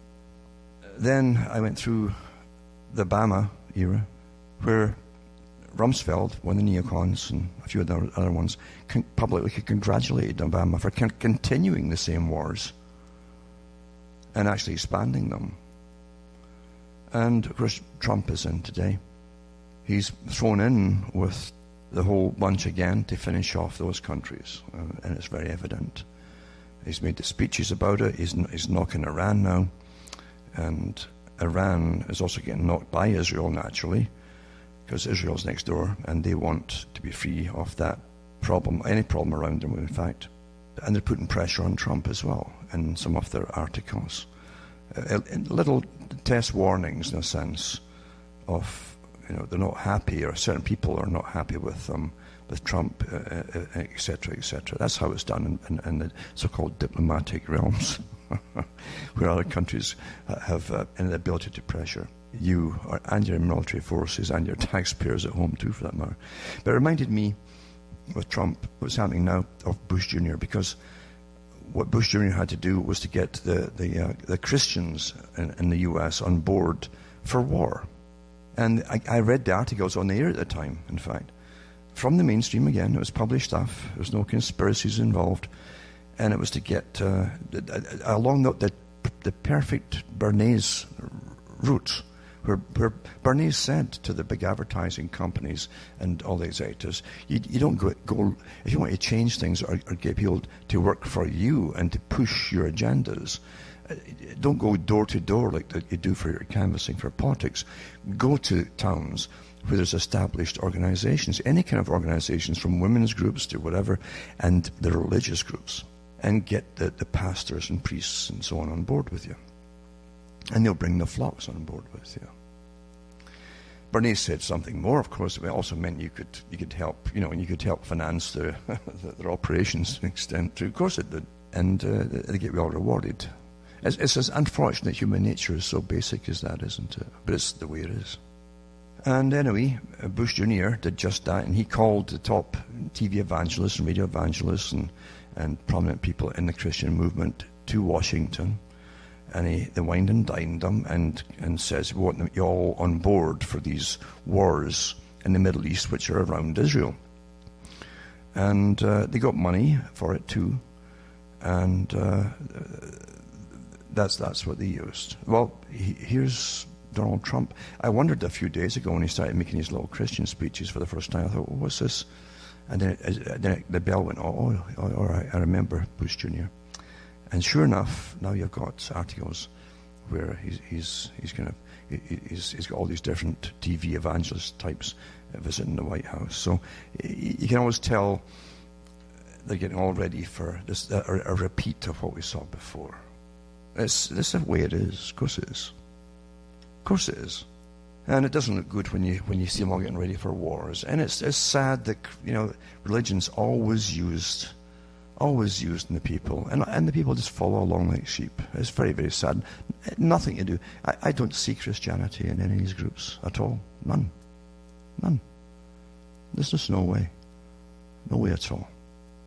Then I went through the Obama era, where Rumsfeld, one of the neocons, and a few of the other ones, con- publicly congratulated Obama for con- continuing the same wars and actually expanding them. And of course Trump is in today. He's thrown in with the whole bunch again to finish off those countries, uh, and it's very evident. He's made the speeches about it. He's, he's knocking Iran now, and Iran is also getting knocked by Israel naturally, because Israel's next door and they want to be free of that problem, any problem around them in fact. And they're putting pressure on Trump as well in some of their articles. Uh, little test warnings, in a sense, of, you know, they're not happy, or certain people are not happy with them, with Trump, et cetera, et cetera. That's how it's done in, in, in the so-called diplomatic realms, where other countries have uh, an ability to pressure you and your military forces and your taxpayers at home too, for that matter. But it reminded me, with Trump, what's happening now, of Bush Junior, because what Bush Junior had to do was to get the the, uh, the Christians in, in the U S on board for war. And I, I read the articles on the air at the time, in fact, from the mainstream again. It was published stuff. There was no conspiracies involved. And it was to get, uh, along the, the, the perfect Bernays route, Where, where Bernays said to the big advertising companies and all the executives, you, you don't go, go, if you want to change things or, or get people to work for you and to push your agendas, uh, don't go door to door like that you do for your canvassing for politics. Go to towns where there's established organizations, any kind of organizations, from women's groups to whatever, and the religious groups, and get the, the pastors and priests and so on on board with you. And they'll bring the flocks on board with you. Bernays said something more, of course. It also meant you could you could help, you know, and you could help finance their their operations to an extent too. Of course it did, and uh, they get well rewarded. It's, it's as unfortunate human nature is so basic as that, isn't it? But it's the way it is. And anyway, Bush Junior did just that, and he called the top T V evangelists and radio evangelists and and prominent people in the Christian movement to Washington. And he, they wined and dined them and, and says, we want you all on board for these wars in the Middle East, which are around Israel. And uh, they got money for it too. And uh, that's that's what they used. Well, he, here's Donald Trump. I wondered a few days ago when he started making his little Christian speeches for the first time, I thought, well, what's this? And then, it, then it, the bell went, oh, oh, all right, I remember Bush Junior And sure enough, now you've got articles where he's he's he's kind of he's he's got all these different T V evangelist types visiting the White House. So you can always tell they're getting all ready for this a, a repeat of what we saw before. It's this is the way it is. Of course it is. Of course it is. And it doesn't look good when you when you see them all getting ready for wars. And it's it's sad that, you know, religion's always used always using the people, and and the people just follow along like sheep. It's very, very sad. Nothing to do. I, I don't see Christianity in any of these groups at all. None. None. There's just no way. No way at all.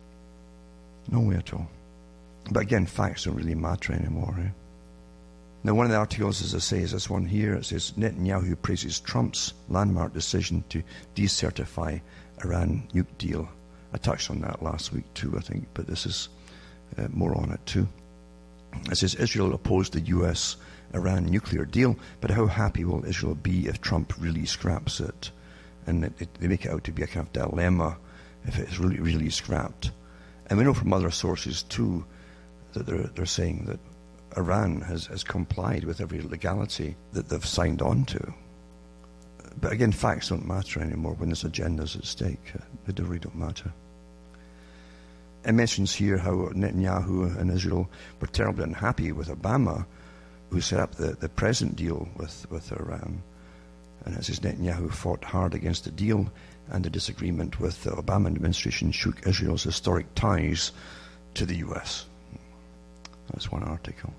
No way at all. But again, facts don't really matter anymore. Eh? Now, one of the articles, as I say, is this one here. It says, Netanyahu praises Trump's landmark decision to decertify Iran nuke deal. I touched on that last week too, I think, but this is uh, more on it too. It says, Israel opposed the U S Iran nuclear deal, but how happy will Israel be if Trump really scraps it? And it, it, they make it out to be a kind of dilemma if it is really, really scrapped. And we know from other sources too that they're, they're saying that Iran has, has complied with every legality that they've signed on to. But again, facts don't matter anymore when there's agendas at stake. They really don't matter. It mentions here how Netanyahu and Israel were terribly unhappy with Obama, who set up the, the present deal with, with Iran. And it says Netanyahu fought hard against the deal, and the disagreement with the Obama administration shook Israel's historic ties to the U S. That's one article.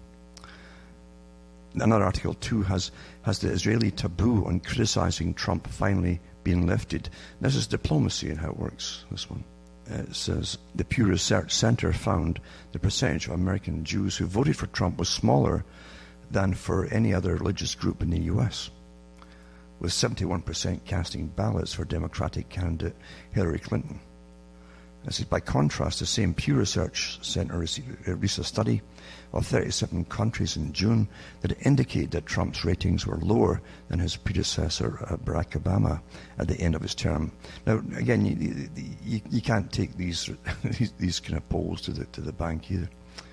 Another article too has, has the Israeli taboo on criticizing Trump finally been lifted. This is diplomacy and how it works, this one. It says, the Pew Research Center found the percentage of American Jews who voted for Trump was smaller than for any other religious group in the U S, with seventy-one percent casting ballots for Democratic candidate Hillary Clinton. This is by contrast, the same Pew Research Center released a study of thirty-seven countries in June that indicated that Trump's ratings were lower than his predecessor, uh, Barack Obama, at the end of his term. Now, again, you, you, you can't take these, these these kind of polls to the to the bank either.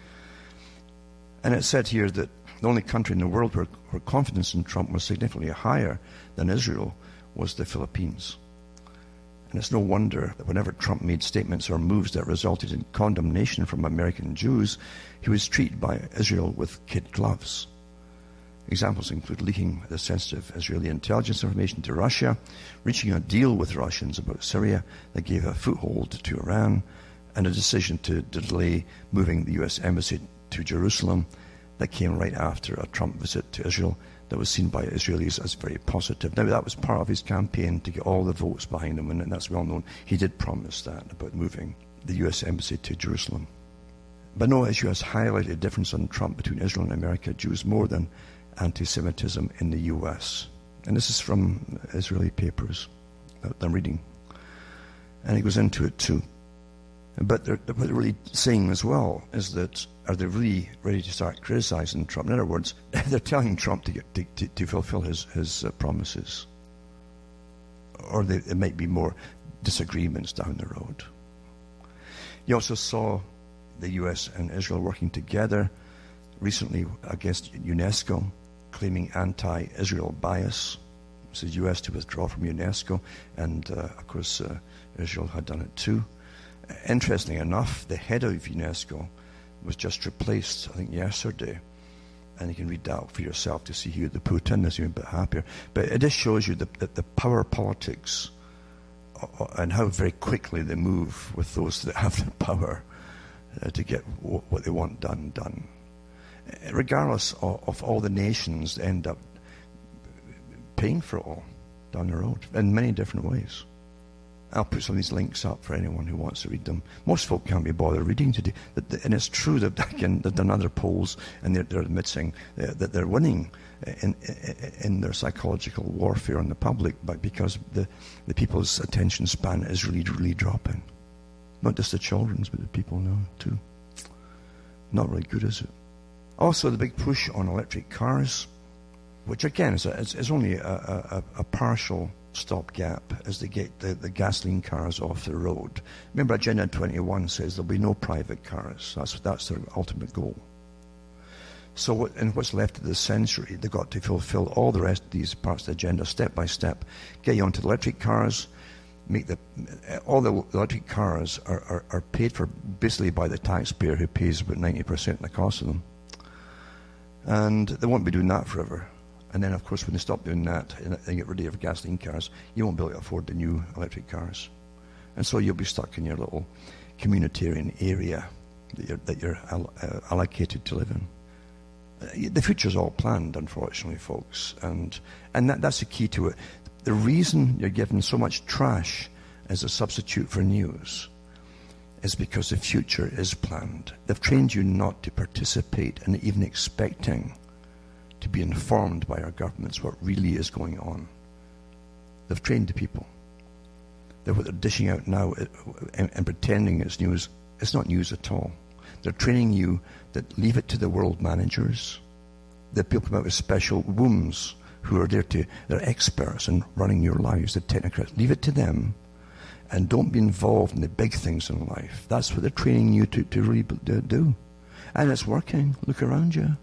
And it said here that the only country in the world where, where confidence in Trump was significantly higher than Israel was the Philippines. And it's no wonder that whenever Trump made statements or moves that resulted in condemnation from American Jews, he was treated by Israel with kid gloves. Examples include leaking the sensitive Israeli intelligence information to Russia, reaching a deal with Russians about Syria that gave a foothold to Iran, and a decision to delay moving the U S embassy to Jerusalem that came right after a Trump visit to Israel that was seen by Israelis as very positive. Now, that was part of his campaign to get all the votes behind him, and that's well known. He did promise that about moving the U S embassy to Jerusalem. But no issue has highlighted the difference on Trump between Israel and America Jews more than anti-Semitism in the U S. And this is from Israeli papers that I'm reading. And he goes into it too. But they're, what they're really saying as well is that, are they really ready to start criticizing Trump? In other words, they're telling Trump to get, to, to, to fulfill his, his uh, promises. Or they, there might be more disagreements down the road. You also saw the U S and Israel working together recently against UNESCO, claiming anti-Israel bias. This is U S to withdraw from UNESCO, and uh, of course uh, Israel had done it too. Interestingly enough, the head of UNESCO was just replaced, I think, yesterday. And you can read that for yourself to see who they put in. This, you're a bit happier. But it just shows you the, the, the power politics and how very quickly they move with those that have the power uh, to get w- what they want done, done. Regardless of, of all the nations that end up paying for it all down the road in many different ways. I'll put some of these links up for anyone who wants to read them. Most folk can't be bothered reading today. And it's true that, again, they've done other polls and they're, they're admitting that they're winning in, in their psychological warfare on the public, but because the, the people's attention span is really, really dropping. Not just the children's, but the people now, too. Not really good, is it? Also, the big push on electric cars, which, again, is, a, is, is only a, a, a partial stopgap as they get the, the gasoline cars off the road. Remember, Agenda twenty-one says there'll be no private cars. That's that's their ultimate goal. So what, in what's left of the century, they've got to fulfill all the rest of these parts of the agenda step by step. Get you onto the electric cars. Make the all the electric cars are, are, are paid for basically by the taxpayer, who pays about ninety percent of the cost of them. And they won't be doing that forever. And then, of course, when they stop doing that and they get rid of gasoline cars, you won't be able to afford the new electric cars. And so you'll be stuck in your little communitarian area that you're, that you're all, uh, allocated to live in. Uh, the future's all planned, unfortunately, folks, and and that, that's the key to it. The reason you're given so much trash as a substitute for news is because the future is planned. They've trained you not to participate in even expecting to be informed by our governments what really is going on. They've trained the people. They're what they're dishing out now and, and pretending it's news. It's not news at all. They're training you that leave it to the world managers, the people come out with special wombs who are there to, they're experts in running your lives, the technocrats. Leave it to them and don't be involved in the big things in life. That's what they're training you to, to really do. And it's working. Look around you.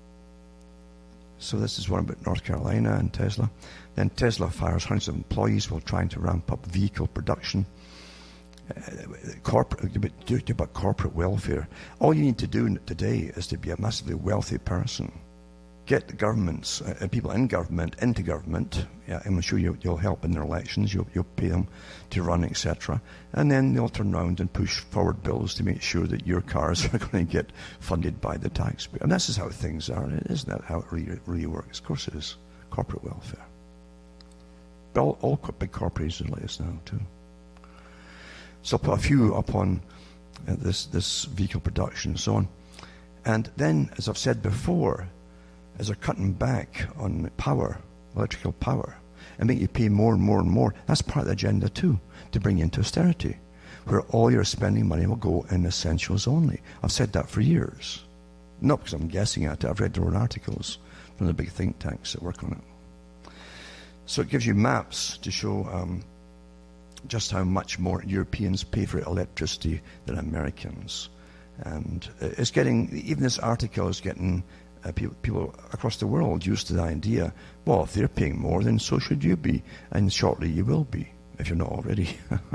So this is one about North Carolina and Tesla. Then Tesla fires hundreds of employees while trying to ramp up vehicle production. Uh, corporate, about corporate welfare. All you need to do today is to be a massively wealthy person. Get the governments, uh, people in government, into government. Yeah, I'm sure you, you'll help in their elections. You'll, you'll pay them to run, et cetera. And then they'll turn around and push forward bills to make sure that your cars are going to get funded by the taxpayer. And this is how things are. Isn't that how it really, really works? Of course it is. Corporate welfare. But all, all big corporations are like this now too. So I'll put a few up on uh, this, this vehicle production and so on. And then, as I've said before, as they're cutting back on power, electrical power, and make you pay more and more and more, that's part of the agenda too, to bring you into austerity, where all your spending money will go in essentials only. I've said that for years. Not because I'm guessing at it, I've read their own articles from the big think tanks that work on it. So it gives you maps to show um, just how much more Europeans pay for electricity than Americans. And it's getting, even this article is getting Uh, people, people across the world used to the idea, well, if they're paying more, then so should you be. And shortly you will be, if you're not already.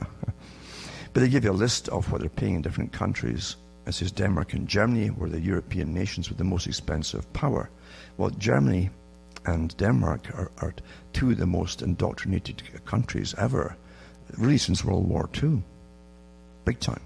But they give you a list of what they're paying in different countries. It says Denmark and Germany were the European nations with the most expensive power. Well, Germany and Denmark are, are two of the most indoctrinated countries ever, really since World War Two. Big time.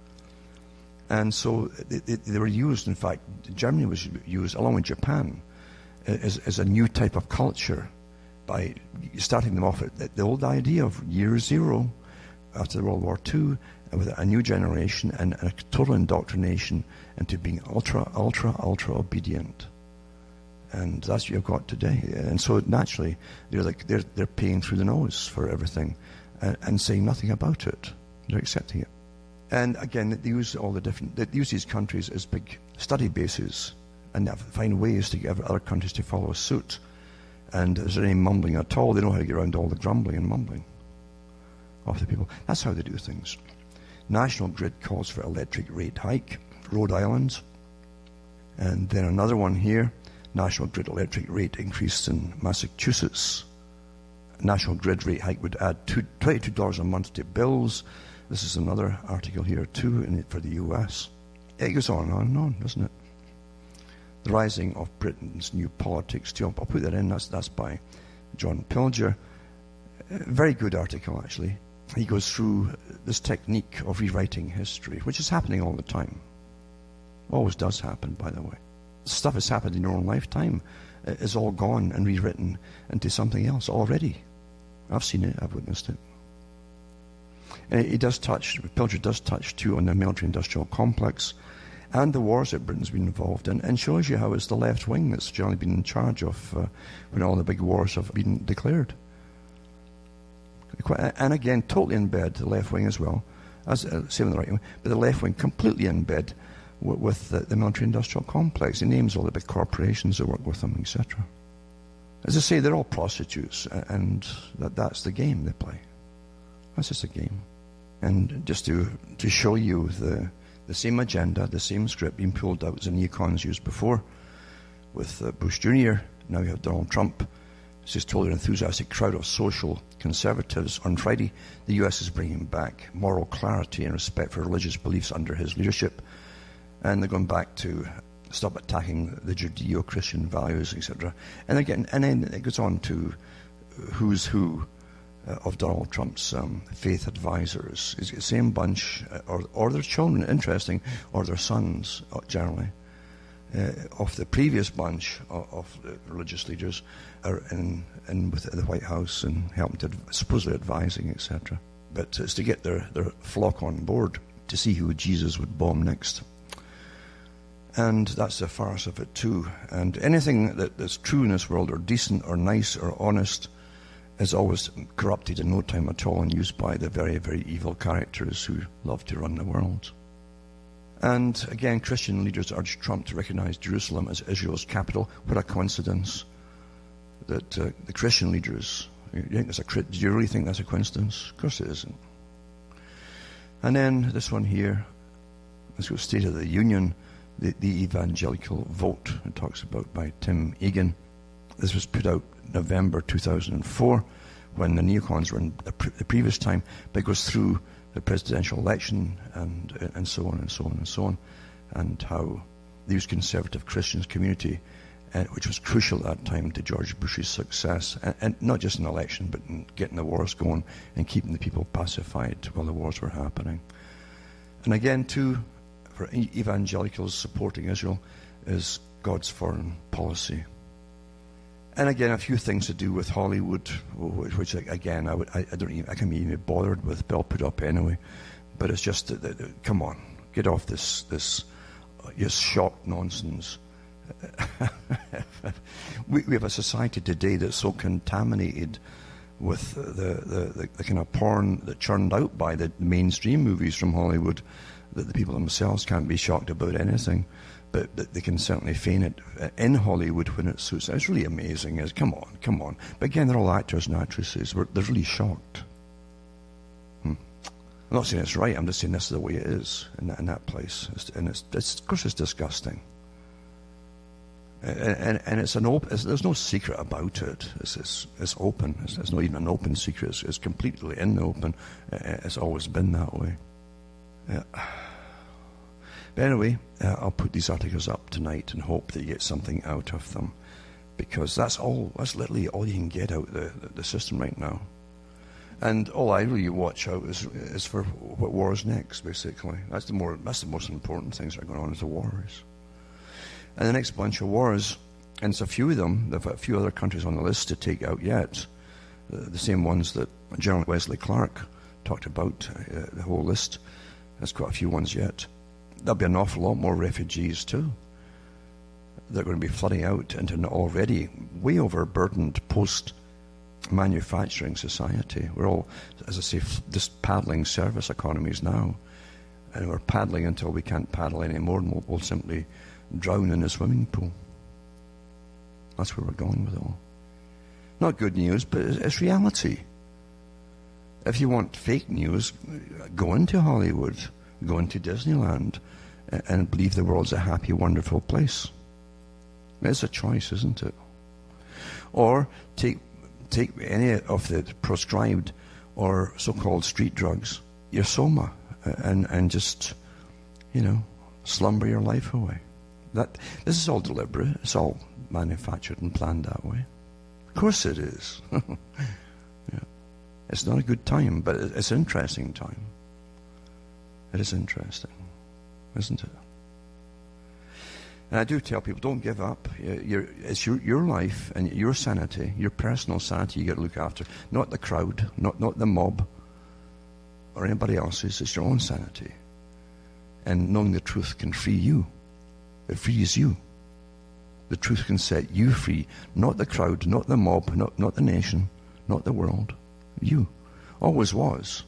And so they, they, they were used, in fact, Germany was used, along with Japan, as, as a new type of culture by starting them off at the old idea of year zero after World War Two, with a new generation and a total indoctrination into being ultra, ultra, ultra obedient. And that's what you've got today. And so naturally, they're like they're they're paying through the nose for everything, and, and saying nothing about it. They're accepting it. And again, they use all the different, they use these countries as big study bases and find ways to get other countries to follow suit. And is there any mumbling at all? They know how to get around all the grumbling and mumbling of the people. That's how they do things. National Grid calls for electric rate hike, Rhode Island. And then another one here, National Grid electric rate increase in Massachusetts. National Grid rate hike would add twenty-two dollars a month to bills. This is another article here too in it for the U S. It goes on and on and on, doesn't it? The Rising of Britain's New Politics too. I'll put that in. That's, that's by John Pilger. A very good article, actually. He goes through this technique of rewriting history, which is happening all the time. Always does happen, by the way. Stuff that's happened in your own lifetime is all gone and rewritten into something else already. I've seen it. I've witnessed it. And he does touch, Pilger does touch too on the military-industrial complex and the wars that Britain's been involved in, and shows you how it's the left wing that's generally been in charge of uh, when all the big wars have been declared. And again, totally in bed, the left wing as well, as uh, same in the right wing, but the left wing completely in bed w- with the, the military-industrial complex. He names all the big corporations that work with them, et cetera. As I say, they're all prostitutes, and that, that's the game they play. That's just a game. And just to, to show you the, the same agenda, the same script being pulled out as the neocons used before with uh, Bush Junior Now you have Donald Trump. It's just told an enthusiastic crowd of social conservatives on Friday the U S is bringing back moral clarity and respect for religious beliefs under his leadership. And they're going back to stop attacking the Judeo-Christian values, et cetera. And again, and then it goes on to who's who uh, of Donald Trump's um, faith advisors. It's the same bunch, uh, or, or their children, interesting, or their sons, uh, generally, uh, of the previous bunch of, of uh, religious leaders are in, in with the White House and helping to, supposedly advising, et cetera. But it's to get their, their flock on board to see who Jesus would bomb next. And that's the farce of it too. And anything that, that's true in this world, or decent, or nice, or honest, is always corrupted in no time at all and used by the very, very evil characters who love to run the world. And again, Christian leaders urge Trump to recognize Jerusalem as Israel's capital. What a coincidence that uh, the Christian leaders, you think that's a, do you really think that's a coincidence? Of course it isn't. And then this one here, let's go State of the Union, the, the evangelical vote, it talks about by Tim Egan. This was put out November two thousand four, when the neocons were in the, pre- the previous time, but it goes through the presidential election and and so on and so on and so on, and how the conservative Christians community, uh, which was crucial at that time to George Bush's success, and, and not just in the election, but in getting the wars going and keeping the people pacified while the wars were happening. And again, too, for evangelicals supporting Israel is God's foreign policy. And again, a few things to do with Hollywood, which, which again, I, would, I, I don't even, I can't even be bothered with, but I'll put up anyway. But it's just, that, that, that, come on, get off this this uh, just shock nonsense. we, we have a society today that's so contaminated with the, the, the, the kind of porn that churned out by the mainstream movies from Hollywood that the people themselves can't be shocked about anything. But they can certainly feign it in Hollywood when it suits. It's really amazing. It's, come on, come on. But again, they're all actors and actresses. We're, they're really shocked. Hmm. I'm not saying it's right. I'm just saying this is the way it is in that, in that place. It's, and it's, it's, of course, it's disgusting. And, and, and it's an open. It's, there's no secret about it. It's, it's, it's open. It's, it's not even an open secret. It's, it's completely in the open. It's always been that way. Yeah. But anyway, uh, I'll put these articles up tonight and hope that you get something out of them, because that's all. That's literally all you can get out of the, the, the system right now. And all I really watch out is is for what war is next. Basically, that's the more that's the most important things that are going on is the wars. And the next bunch of wars, and it's a few of them. There've a few other countries on the list to take out yet. The, the same ones that General Wesley Clark talked about. Uh, the whole list. There's quite a few ones yet. There'll be an awful lot more refugees too. They're going to be flooding out into an already way overburdened post-manufacturing society. We're all, as I say, just paddling service economies now. And we're paddling until we can't paddle anymore, and we'll, we'll simply drown in a swimming pool. That's where we're going with it all. Not good news, but it's reality. If you want fake news, go into Hollywood. Go into Disneyland and believe the world's a happy, wonderful place. It's a choice, isn't it? Or take take any of the proscribed or so-called street drugs, your soma, and and just, you know, slumber your life away. That this is all deliberate. It's all manufactured and planned that way. Of course it is. Yeah. It's not a good time, but it's an interesting time. It is interesting, isn't it? And I do tell people, don't give up. You're, it's your, your life and your sanity, your personal sanity you got to look after. Not the crowd, not, not the mob, or anybody else's. It's your own sanity. And knowing the truth can free you. It frees you. The truth can set you free. Not the crowd, not the mob, not, not the nation, not the world. You. Always was.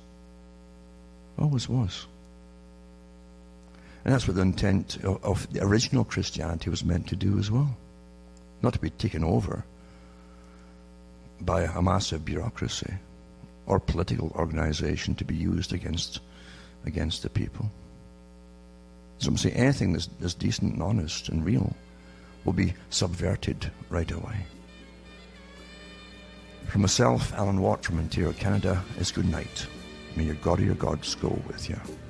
Always was. And that's what the intent of, of the original Christianity was meant to do as well. Not to be taken over by a massive bureaucracy or political organization to be used against against the people. So I'm saying anything that's, that's decent and honest and real will be subverted right away. For myself, Alan Watt from Ontario, Canada, is good night. May your God or your gods go with you.